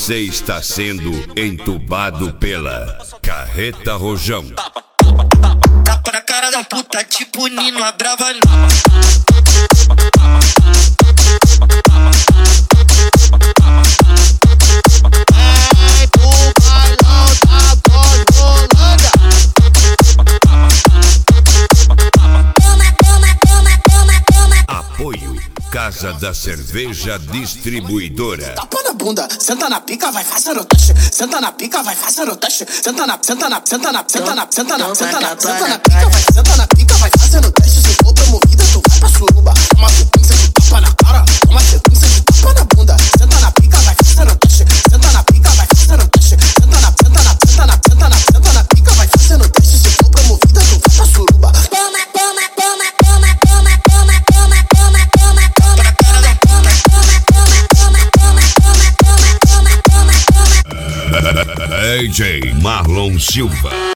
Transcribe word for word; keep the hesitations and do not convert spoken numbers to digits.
Você está sendo entubado pela Carreta Rojão. Tapa na cara da puta, tipo Nino, a brava não. Apoio Casa da Cerveja Distribuidora. Tapa na bunda, senta na pica, vai fazendo teste. Senta na pica, vai fazendo teste. Senta na, senta na, senta na, senta na, senta na, senta na, senta na pica, vai, senta na pica, vai fazendo teste. Se for promovida, tu vai pra suruba. Uma sequência de tapa na cara, uma sequência de tapa na bunda. Senta na pica, vai fazendo teste. Senta na pica, vai fazendo teste. Senta na, senta na, senta na, senta na, senta na pica, vai fazendo teste. Se for promovida, tu vai pra suruba. Toma, toma, toma, toma, toma, toma, toma, toma, toma, toma, toma, toma, toma, toma, toma, toma, toma, toma, toma, toma. D J Marlon Silva.